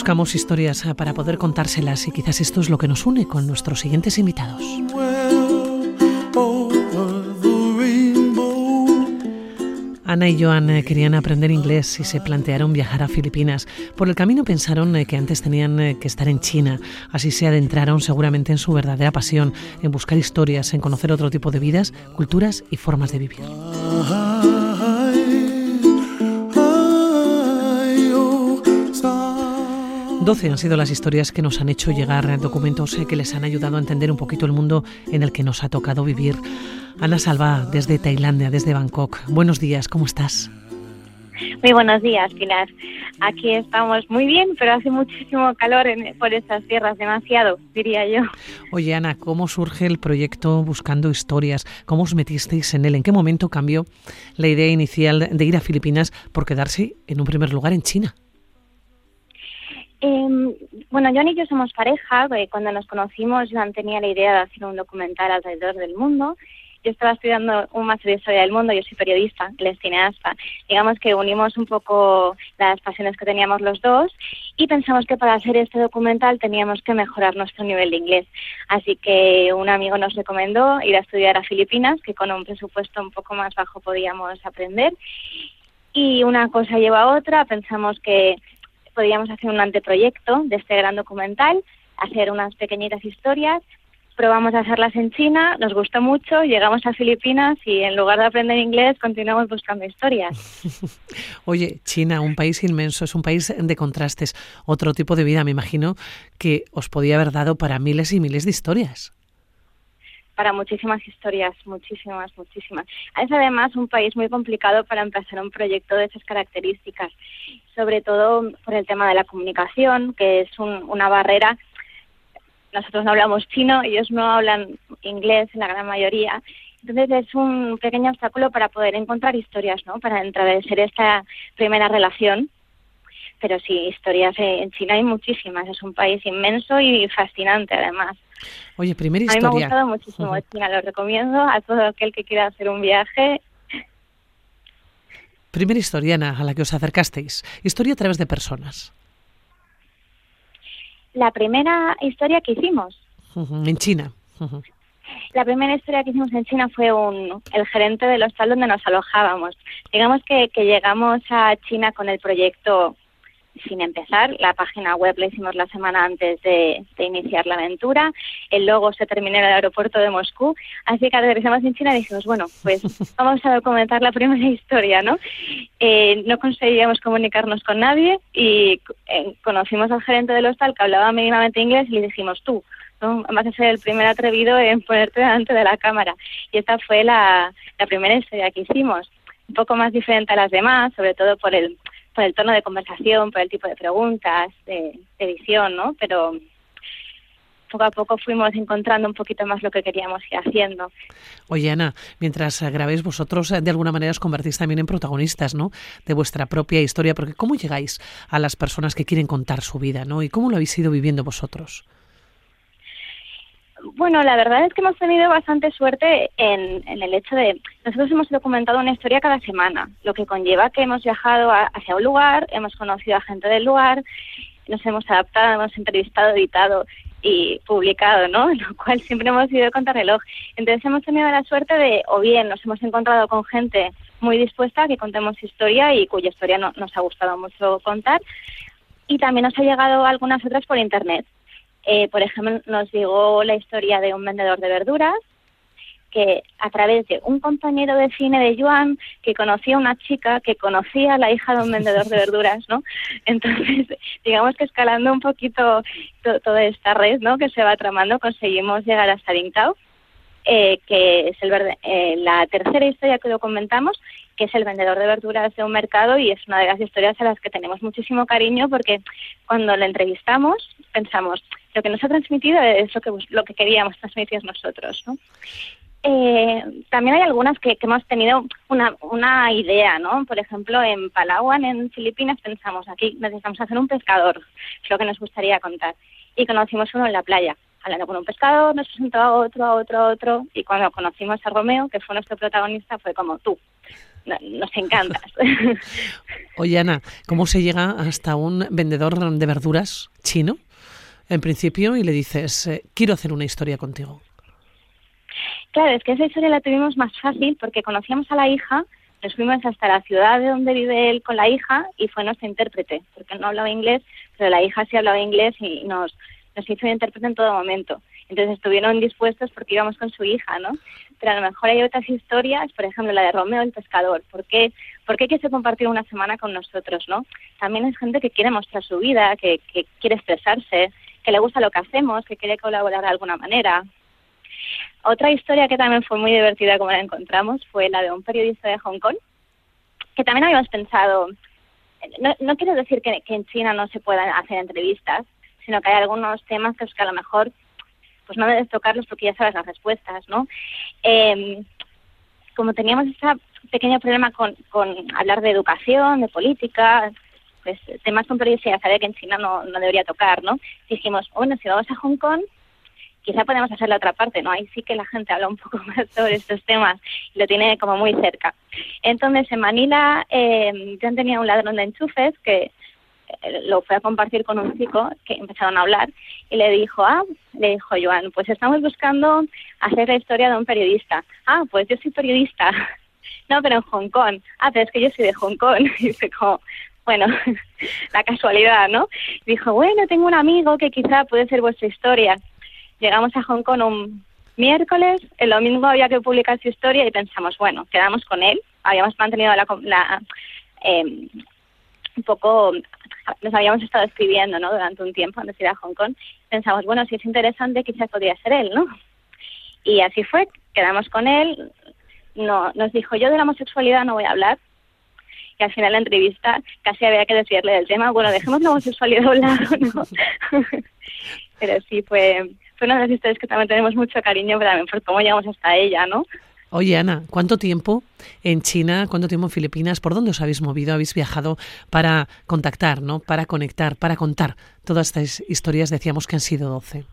buscamos historias para poder contárselas y quizás esto es lo que nos une con nuestros siguientes invitados. Ana y Joan querían aprender inglés y se plantearon viajar a Filipinas. Por el camino pensaron que antes tenían que estar en China. Así se adentraron seguramente en su verdadera pasión, en buscar historias, en conocer otro tipo de vidas, culturas y formas de vivir. 12 han sido las historias que nos han hecho llegar, documentos que les han ayudado a entender un poquito el mundo en el que nos ha tocado vivir. Ana Salva, desde Tailandia, desde Bangkok. Buenos días, ¿cómo estás? Muy buenos días, Pilar. Aquí estamos muy bien, pero hace muchísimo calor por estas tierras, demasiado, diría yo. Oye, Ana, ¿cómo surge el proyecto Buscando Historias? ¿Cómo os metisteis en él? ¿En qué momento cambió la idea inicial de ir a Filipinas por quedarse en un primer lugar en China? Bueno, Joan y yo somos pareja. Cuando nos conocimos, Joan tenía la idea de hacer un documental alrededor del mundo. Yo estaba estudiando un máster de Historia del Mundo, yo soy periodista, él es cineasta. Digamos que unimos un poco las pasiones que teníamos los dos y pensamos que para hacer este documental teníamos que mejorar nuestro nivel de inglés. Así que un amigo nos recomendó ir a estudiar a Filipinas, que con un presupuesto un poco más bajo podíamos aprender. Y una cosa lleva a otra, pensamos que podíamos hacer un anteproyecto de este gran documental, hacer unas pequeñitas historias. Probamos a hacerlas en China, nos gustó mucho, llegamos a Filipinas y en lugar de aprender inglés continuamos buscando historias. Oye, China, un país inmenso, es un país de contrastes, otro tipo de vida, me imagino que os podía haber dado para miles y miles de historias. Para muchísimas historias, muchísimas. Es además un país muy complicado para empezar un proyecto de esas características, sobre todo por el tema de la comunicación, que es una barrera. Nosotros no hablamos chino, ellos no hablan inglés en la gran mayoría. Entonces es un pequeño obstáculo para poder encontrar historias, ¿no? Para establecer esta primera relación. Pero sí, historias en China hay muchísimas. Es un país inmenso y fascinante, además. Oye, primera historia. A mí me ha gustado muchísimo China, lo recomiendo a todo aquel que quiera hacer un viaje. Primera historia, Ana, a la que os acercasteis. Historia a través de personas. La primera historia que hicimos. En China. La primera historia que hicimos en China fue el gerente del hostal donde nos alojábamos. Digamos que llegamos a China con el proyecto sin empezar. La página web la hicimos la semana antes de iniciar la aventura. El logo se terminó en el aeropuerto de Moscú. Así que aterrizamos en China y dijimos, bueno, pues vamos a documentar la primera historia, ¿no? No conseguíamos comunicarnos con nadie y conocimos al gerente del hostal que hablaba mínimamente inglés y le dijimos, tú, ¿no? Vas a ser el primer atrevido en ponerte delante de la cámara. Y esta fue la primera historia que hicimos. Un poco más diferente a las demás, sobre todo por el tono de conversación, por el tipo de preguntas, de edición, ¿no? Pero poco a poco fuimos encontrando un poquito más lo que queríamos ir haciendo. Oye, Ana, mientras grabéis vosotros, de alguna manera os convertís también en protagonistas, ¿no? De vuestra propia historia, porque ¿cómo llegáis a las personas que quieren contar su vida, ¿no? ¿Y cómo lo habéis ido viviendo vosotros? Bueno, la verdad es que hemos tenido bastante suerte en el hecho de... Nosotros hemos documentado una historia cada semana, lo que conlleva que hemos viajado hacia un lugar, hemos conocido a gente del lugar, nos hemos adaptado, hemos entrevistado, editado y publicado, ¿no? Lo cual siempre hemos ido contrarreloj. Entonces hemos tenido la suerte de, o bien nos hemos encontrado con gente muy dispuesta a que contemos historia y cuya historia nos ha gustado mucho contar, y también nos ha llegado algunas otras por internet. Por ejemplo, nos llegó la historia de un vendedor de verduras que a través de un compañero de cine de Joan que conocía a una chica que conocía a la hija de un vendedor de verduras, ¿no? Entonces, digamos que escalando un poquito toda esta red, ¿no? Que se va tramando, conseguimos llegar hasta Dingtao, que es la tercera historia que documentamos, que es el vendedor de verduras de un mercado, y es una de las historias a las que tenemos muchísimo cariño porque cuando le entrevistamos pensamos, lo que nos ha transmitido es lo que queríamos transmitir nosotros, ¿no? También hay algunas que hemos tenido una idea, ¿no? Por ejemplo, en Palawan, en Filipinas, pensamos, aquí necesitamos hacer un pescador, es lo que nos gustaría contar. Y conocimos uno en la playa. Hablando con un pescador, nos presentó a otro, y cuando conocimos a Romeo, que fue nuestro protagonista, fue como tú, nos encantas. Oye, Ana, ¿cómo se llega hasta un vendedor de verduras chino, en principio, y le dices, quiero hacer una historia contigo? Claro, es que esa historia la tuvimos más fácil porque conocíamos a la hija, nos fuimos hasta la ciudad de donde vive él con la hija y fue nuestra intérprete, porque no hablaba inglés, pero la hija sí hablaba inglés y nos hizo de intérprete en todo momento. Entonces estuvieron dispuestos porque íbamos con su hija, ¿no? Pero a lo mejor hay otras historias, por ejemplo, la de Romeo el pescador. ¿Por qué quiso compartir una semana con nosotros, no? También es gente que quiere mostrar su vida, que quiere expresarse, que le gusta lo que hacemos, que quiere colaborar de alguna manera. Otra historia que también fue muy divertida, como la encontramos, fue la de un periodista de Hong Kong, que también habíamos pensado, no quiero decir que en China no se puedan hacer entrevistas, sino que hay algunos temas que a lo mejor pues no debes tocarlos porque ya sabes las respuestas, ¿no? Como teníamos ese pequeño problema con hablar de educación, de política, pues temas con periodistas ya sabía que en China no debería tocar, ¿no? Dijimos, bueno, si vamos a Hong Kong, quizá podemos hacer la otra parte, ¿no? Ahí sí que la gente habla un poco más sobre estos temas y lo tiene como muy cerca. Entonces, en Manila, yo tenía un ladrón de enchufes que lo fue a compartir con un chico que empezaron a hablar y le dijo Joan, pues estamos buscando hacer la historia de un periodista. Pues yo soy periodista. No, pero en Hong Kong. Pero es que yo soy de Hong Kong. Y dice como, bueno, la casualidad, ¿no? Dijo, bueno, tengo un amigo que quizá puede ser vuestra historia. Llegamos a Hong Kong un miércoles, el domingo había que publicar su historia y pensamos, bueno, quedamos con él. Habíamos mantenido un poco, nos habíamos estado escribiendo, ¿no? Durante un tiempo antes de ir a Hong Kong. Pensamos, bueno, si es interesante, quizás podría ser él, ¿no? Y así fue, quedamos con él. No, nos dijo, yo de la homosexualidad no voy a hablar. Y al final de la entrevista casi había que desviarle del tema. Bueno, dejemos la homosexualidad a un lado, ¿no? Pero sí, fue una de las historias que también tenemos mucho cariño, pero también por cómo llegamos hasta ella, ¿no? Oye, Ana, ¿cuánto tiempo en China, cuánto tiempo en Filipinas? ¿Por dónde os habéis movido? ¿Habéis viajado para contactar, ¿no? Para conectar, para contar todas estas historias? Decíamos que han sido 12.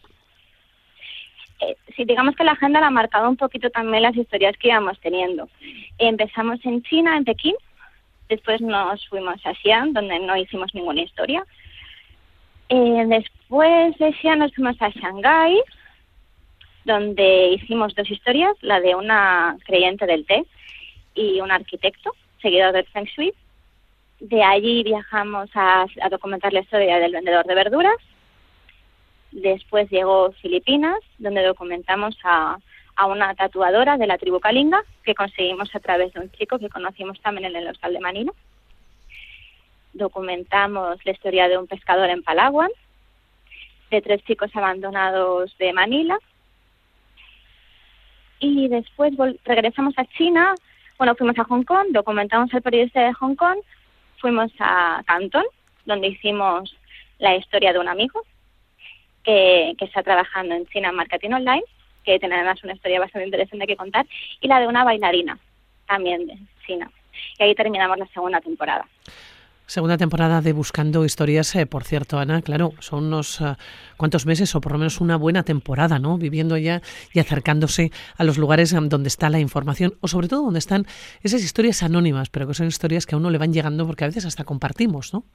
Sí, digamos que la agenda la ha marcado un poquito también las historias que íbamos teniendo. Empezamos en China, en Pekín, después nos fuimos a Xi'an, donde no hicimos ninguna historia. Después de Xi'an nos fuimos a Shanghái, donde hicimos 2 historias, la de una creyente del té y un arquitecto, seguidor del Feng Shui. De allí viajamos a documentar la historia del vendedor de verduras. Después llegó Filipinas, donde documentamos a una tatuadora de la tribu Kalinga, que conseguimos a través de un chico que conocimos también en el hostal de Manila. Documentamos la historia de un pescador en Palawan, de 3 chicos abandonados de Manila. Y después regresamos a China, fuimos a Hong Kong, documentamos al periodista de Hong Kong, fuimos a Cantón, donde hicimos la historia de un amigo que está trabajando en China en marketing online, que tiene además una historia bastante interesante que contar, y la de una bailarina, también de China. Y ahí terminamos la segunda temporada. Segunda temporada de Buscando Historias, por cierto, Ana, claro, son unos cuantos meses o por lo menos una buena temporada, ¿no? Viviendo ya y acercándose a los lugares donde está la información o sobre todo donde están esas historias anónimas, pero que son historias que a uno le van llegando porque a veces hasta compartimos, ¿no?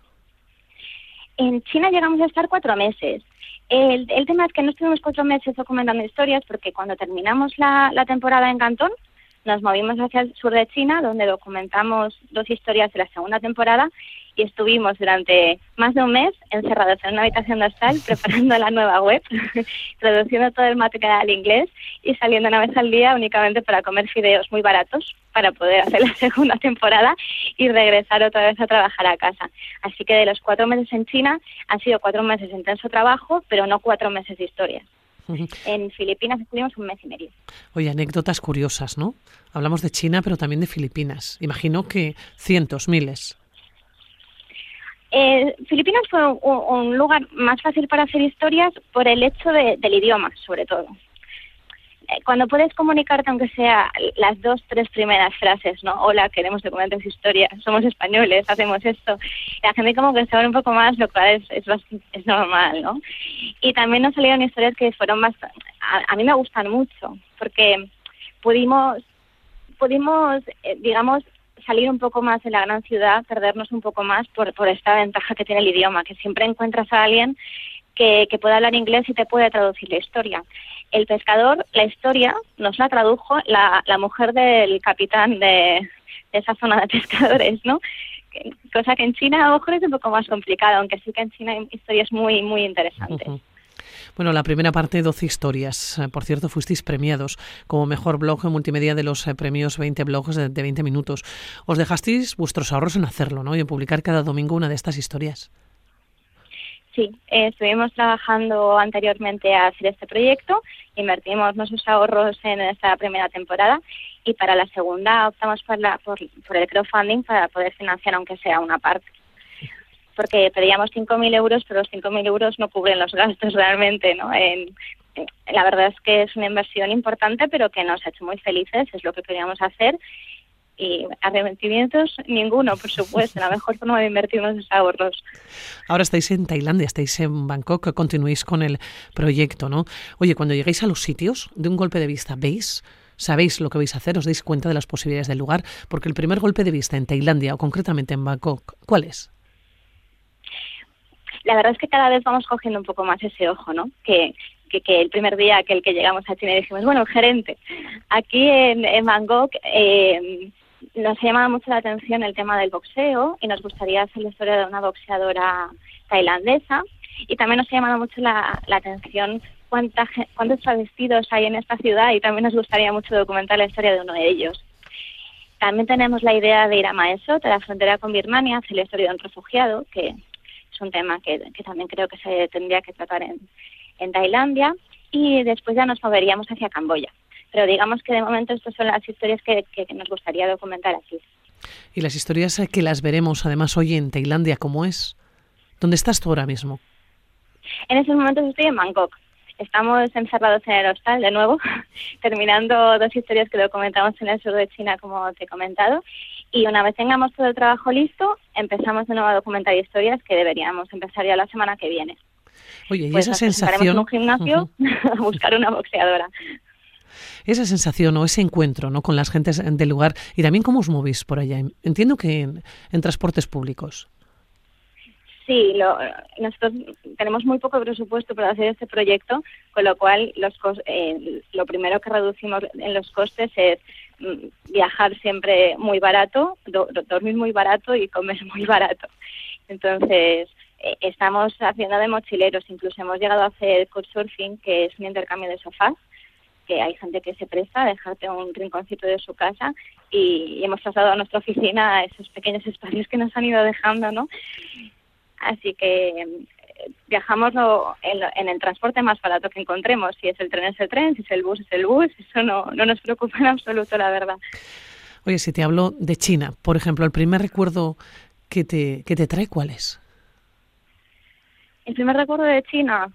En China llegamos a estar 4 meses. El tema es que no estuvimos 4 meses documentando historias porque cuando terminamos la temporada en Cantón, nos movimos hacia el sur de China, donde documentamos 2 historias de la segunda temporada y estuvimos durante más de un mes encerrados en una habitación de hostal preparando la nueva web, traduciendo todo el material al inglés y saliendo una vez al día únicamente para comer fideos muy baratos para poder hacer la segunda temporada y regresar otra vez a trabajar a casa. Así que de los 4 meses en China han sido 4 meses de intenso trabajo, pero no 4 meses de historias. En Filipinas estuvimos 1 mes y medio. Oye, anécdotas curiosas, ¿no? Hablamos de China, pero también de Filipinas. Imagino que cientos, miles. Filipinas fue un lugar más fácil para hacer historias por el hecho del idioma, sobre todo. Cuando puedes comunicarte, aunque sea las 2, 3 primeras frases, ¿no? Hola, queremos documentar su historia, somos españoles, hacemos esto. La gente como que se abre un poco más, lo cual es normal, ¿no? Y también nos salieron historias que fueron bastante... A mí me gustan mucho, porque pudimos digamos, salir un poco más de la gran ciudad, perdernos un poco más por esta ventaja que tiene el idioma, que siempre encuentras a alguien que puede hablar inglés y te puede traducir la historia. El pescador, la historia, nos la tradujo la mujer del capitán de esa zona de pescadores, ¿no? Cosa que en China a lo mejor es un poco más complicado, aunque sí que en China hay historias muy, muy interesantes. Uh-huh. Bueno, la primera parte, 12 historias. Por cierto, fuisteis premiados como mejor blog multimedia de los premios 20 blogs de 20 minutos. Os dejasteis vuestros ahorros en hacerlo, ¿no? Y en publicar cada domingo una de estas historias. Sí, estuvimos trabajando anteriormente a hacer este proyecto, invertimos nuestros ahorros en esta primera temporada y para la segunda optamos por el crowdfunding para poder financiar aunque sea una parte. Porque pedíamos 5.000 euros, pero los 5.000 euros no cubren los gastos realmente, ¿no? La verdad es que es una inversión importante, pero que nos ha hecho muy felices, es lo que queríamos hacer. Y arrepentimientos ninguno, por supuesto, la mejor forma de invertir nuestros ahorros. Ahora estáis en Tailandia, estáis en Bangkok, continuáis con el proyecto, ¿no? Oye, cuando llegáis a los sitios, de un golpe de vista, ¿sabéis lo que vais a hacer? ¿Os dais cuenta de las posibilidades del lugar? Porque el primer golpe de vista en Tailandia, o concretamente en Bangkok, ¿cuál es? La verdad es que cada vez vamos cogiendo un poco más ese ojo, ¿no? Que el primer día que llegamos a China dijimos, bueno, el gerente, aquí en Bangkok nos ha llamado mucho la atención el tema del boxeo y nos gustaría hacer la historia de una boxeadora tailandesa y también nos ha llamado mucho la atención cuántos travestidos hay en esta ciudad y también nos gustaría mucho documentar la historia de uno de ellos. También tenemos la idea de ir a Mae Sot, a la frontera con Birmania, hacer la historia de un refugiado, que es un tema que también creo que se tendría que tratar en Tailandia, y después ya nos moveríamos hacia Camboya. Pero digamos que de momento estas son las historias que nos gustaría documentar aquí. Y las historias que las veremos además hoy en Tailandia, ¿cómo es? ¿Dónde estás tú ahora mismo? En estos momentos estoy en Bangkok. Estamos encerrados en el hostal de nuevo, terminando 2 historias que documentamos en el sur de China, como te he comentado. Y una vez tengamos todo el trabajo listo, empezamos de nuevo a documentar historias que deberíamos empezar ya la semana que viene. Oye, y pues esa sensación... en un gimnasio a buscar una boxeadora. Esa sensación o ese encuentro, ¿no?, con las gentes del lugar y también cómo os movéis por allá. Entiendo que en transportes públicos. Sí, nosotros tenemos muy poco presupuesto para hacer este proyecto, con lo cual lo primero que reducimos en los costes es viajar siempre muy barato, dormir muy barato y comer muy barato. Entonces, estamos haciendo de mochileros, incluso hemos llegado a hacer couchsurfing, que es un intercambio de sofás, que hay gente que se presta a dejarte un rinconcito de su casa y hemos trasladado a nuestra oficina a esos pequeños espacios que nos han ido dejando, ¿no? Así que viajamos en el transporte más barato que encontremos. Si es el tren, es el tren. Si es el bus, es el bus. Eso no nos preocupa en absoluto, la verdad. Oye, si te hablo de China, por ejemplo, el primer recuerdo que te trae, ¿cuál es? El primer recuerdo de China,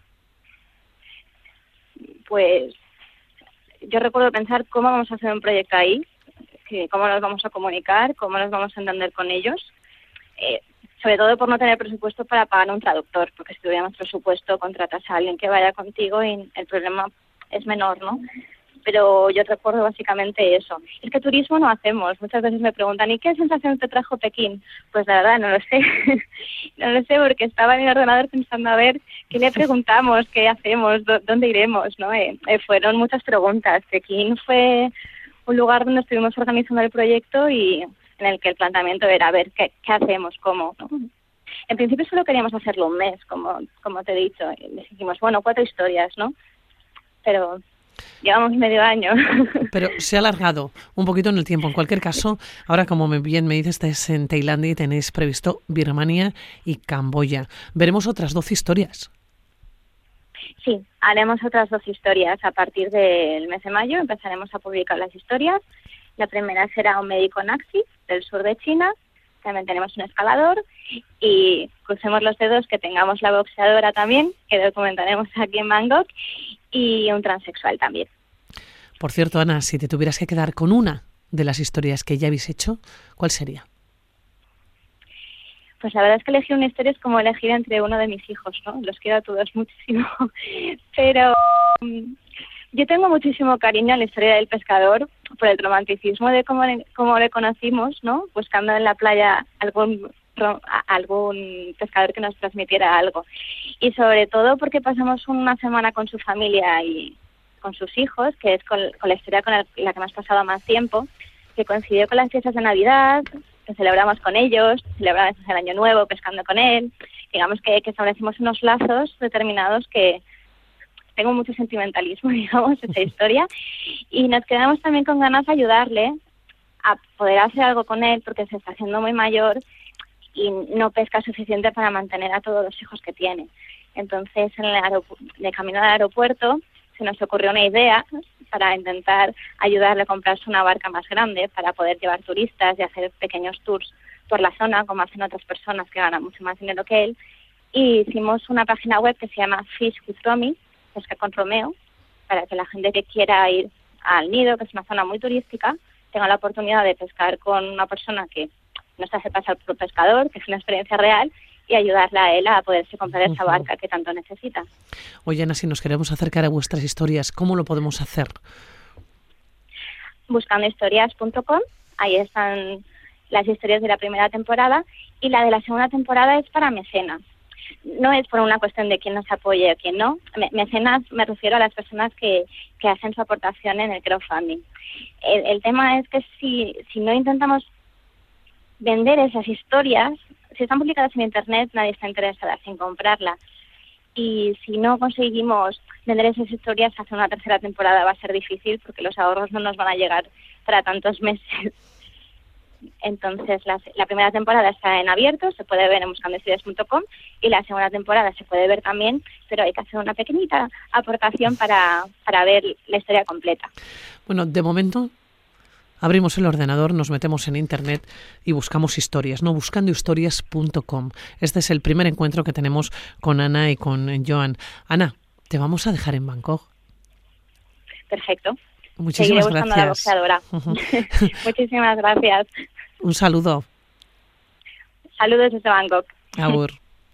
pues yo recuerdo pensar cómo vamos a hacer un proyecto ahí, cómo nos vamos a comunicar, cómo nos vamos a entender con ellos. Sobre todo por no tener presupuesto para pagar un traductor, porque si tuviéramos presupuesto contratas a alguien que vaya contigo y el problema es menor, ¿no? Pero yo recuerdo básicamente eso. Es que turismo no hacemos. Muchas veces me preguntan, ¿y qué sensación te trajo Pekín? Pues la verdad no lo sé. No lo sé porque estaba en el ordenador pensando a ver qué le preguntamos, qué hacemos, dónde iremos, ¿no? Fueron muchas preguntas. Pekín fue un lugar donde estuvimos organizando el proyecto y en el que el planteamiento era a ver qué hacemos, cómo, ¿no? En principio solo queríamos hacerlo un mes, como te he dicho. Y dijimos, bueno, 4 historias, ¿no? Pero llevamos medio año. Pero se ha alargado un poquito en el tiempo. En cualquier caso, ahora como bien me dices, estáis en Tailandia y tenéis previsto Birmania y Camboya. Veremos otras 12 historias. Sí, haremos otras 2 historias. A partir del mes de mayo empezaremos a publicar las historias. La primera será un médico nazi del sur de China. También tenemos un escalador y crucemos los dedos que tengamos la boxeadora también, que documentaremos aquí en Bangkok, y un transexual también. Por cierto, Ana, si te tuvieras que quedar con una de las historias que ya habéis hecho, ¿cuál sería? Pues la verdad es que elegir una historia es como elegir entre uno de mis hijos, ¿no? Los quiero a todos muchísimo, pero yo tengo muchísimo cariño a la historia del pescador, por el romanticismo de cómo le conocimos, ¿no? Buscando en la playa algún pescador que nos transmitiera algo. Y sobre todo porque pasamos una semana con su familia y con sus hijos, que es con la historia con la que hemos pasado más tiempo, que coincidió con las fiestas de Navidad, que celebramos con ellos, celebramos el Año Nuevo pescando con él. Digamos que establecimos unos lazos determinados que tengo mucho sentimentalismo, digamos, esa historia, y nos quedamos también con ganas de ayudarle a poder hacer algo con él, porque se está haciendo muy mayor y no pesca suficiente para mantener a todos los hijos que tiene. Entonces, de camino al aeropuerto, se nos ocurrió una idea para intentar ayudarle a comprarse una barca más grande para poder llevar turistas y hacer pequeños tours por la zona, como hacen otras personas que ganan mucho más dinero que él. Y hicimos una página web que se llama Fish with Romy, Pesca con Romeo, para que la gente que quiera ir al Nido, que es una zona muy turística, tenga la oportunidad de pescar con una persona que no se hace pasar por un pescador, que es una experiencia real, y ayudarle a él a poderse comprar esa barca que tanto necesita. Oye, Ana, si nos queremos acercar a vuestras historias, ¿cómo lo podemos hacer? Buscando historias.com, ahí están las historias de la primera temporada, y la de la segunda temporada es para mecenas. No es por una cuestión de quién nos apoye o quién no. Mecenas me refiero a las personas que hacen su aportación en el crowdfunding. El tema es que si no intentamos vender esas historias, si están publicadas en Internet, nadie está interesado en comprarlas. Y si no conseguimos vender esas historias, hacer una tercera temporada va a ser difícil porque los ahorros no nos van a llegar para tantos meses. Entonces, la primera temporada está en abierto, se puede ver en buscandohistorias.com, y la segunda temporada se puede ver también, pero hay que hacer una pequeñita aportación para ver la historia completa. Bueno, de momento abrimos el ordenador, nos metemos en Internet y buscamos historias, ¿no? Buscandohistorias.com. Este es el primer encuentro que tenemos con Ana y con Joan. Ana, te vamos a dejar en Bangkok. Perfecto. Muchísimas Seguiré buscando gracias. A la boxeadora. Muchísimas gracias. Un saludo. Saludos desde Bangkok. Agur.